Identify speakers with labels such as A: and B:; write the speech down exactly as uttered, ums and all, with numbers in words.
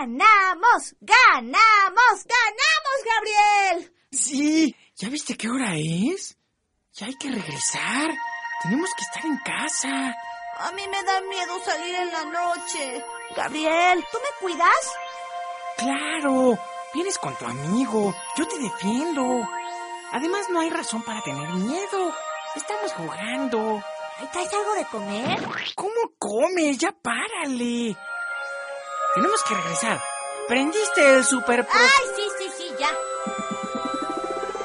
A: ¡Ganamos! ¡Ganamos! ¡Ganamos, Gabriel!
B: Sí, ¿ya viste qué hora es? Ya hay que regresar. Tenemos que estar en casa.
A: A mí me da miedo salir en la noche. Gabriel, ¿tú me cuidas?
B: Claro, vienes con tu amigo. Yo te defiendo. Además, no hay razón para tener miedo. Estamos jugando.
A: ¿Traes algo de comer?
B: ¿Cómo comes? Ya párale. Tenemos que regresar. ¿Prendiste el super pro...
A: ¡Ay, sí,